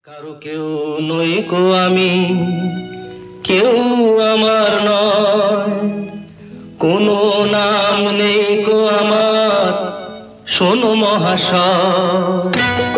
কারো কেউ নই কো আমি, কেউ আমার নয়, কোনো নাম নেই কো আমার, শোনো মহাশয়।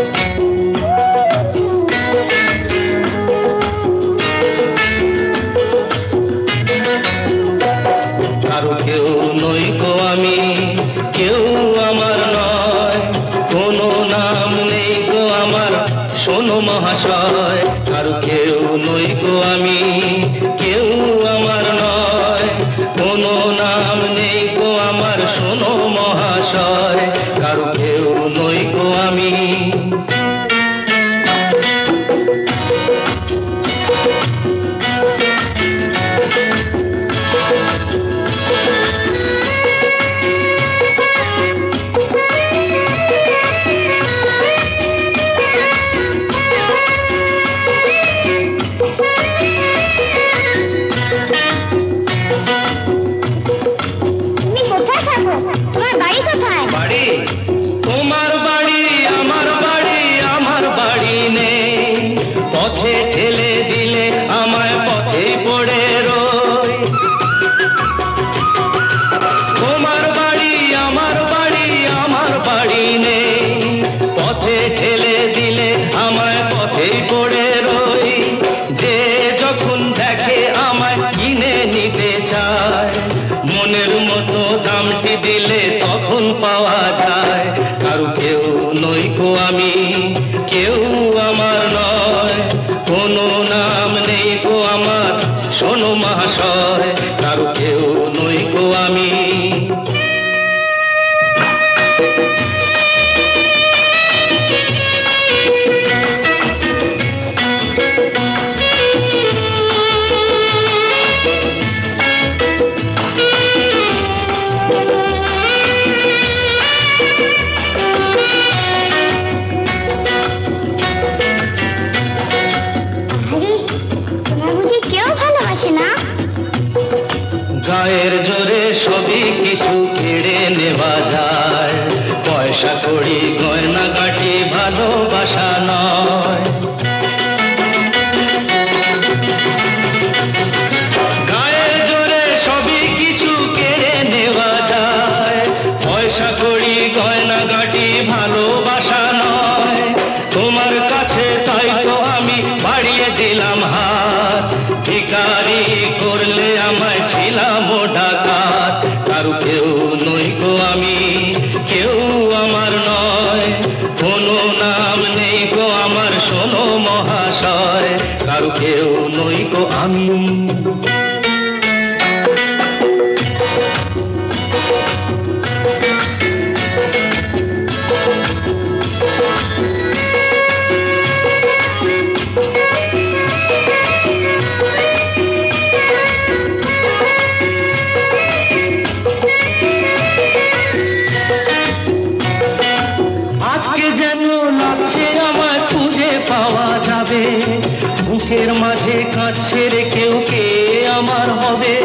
কারো কেউ নই কো আমি, কেউ আমার নয়, কোনো নাম নেই কো আমার, শোনো মহাশয়। কারো কেউ নই কো আমি, কেউ আমার নয়, কোনো নাম নেই কো আমার, শোনো মহাশয়। কারো কেউ নই কো আমি। মনের মতো দামটি দিলে তখন পাওয়া যায়। কারো কেউ নই কো আমি, কেউ আমার নয়, কোনো নাম নেই কো আমার, শোনো মহাশয়। কারো কেউ নই কো আমি। গায়ের জোরে সবই কিছু কেড়ে নেওয়া যায়, পয়সা কড়ি গয়না গাটি ভালোবাসা নয়। গায়ের জোরে সবই কিছু কেড়ে নেওয়া যায়, পয়সা কড়ি গয়না গাটি ভালোবাসা নয়। তোমার কাছে তাই তো আমি বাড়িয়ে দিলাম হাত, ভিখারি করলে আমায় ছিলাম ডাকাত। কারো কেউ নই কো আমি, কেউ আমার নয়, কোনো নাম নেই কো আমার, শোনো মহাশয়। কারো কেউ নই কো আমি। বুকের মাঝে কাঁদছে রে কেউ, কে আমার হবে?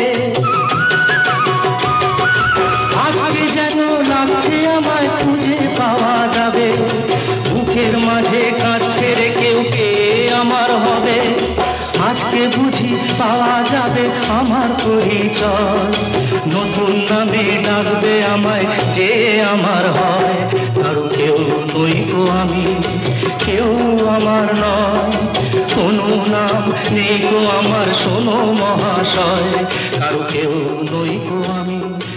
আজকে যেন লাগছে আমায় খুঁজে পাওয়া যাবে, বুকের মাঝে কাঁদছে রে কেউ, কে আমার হবে? আজকে বুঝি পাওয়া যাবে আমার পরিচয়, নতুন নামে ডাকবে আমায় যে আমার হয়। কারো কেউ নই কো আমি, কেউ আমার নয়, কোনো নাম নেই কো আমার, শোনো মহাশয়। কারো কেউ নই কো আমি।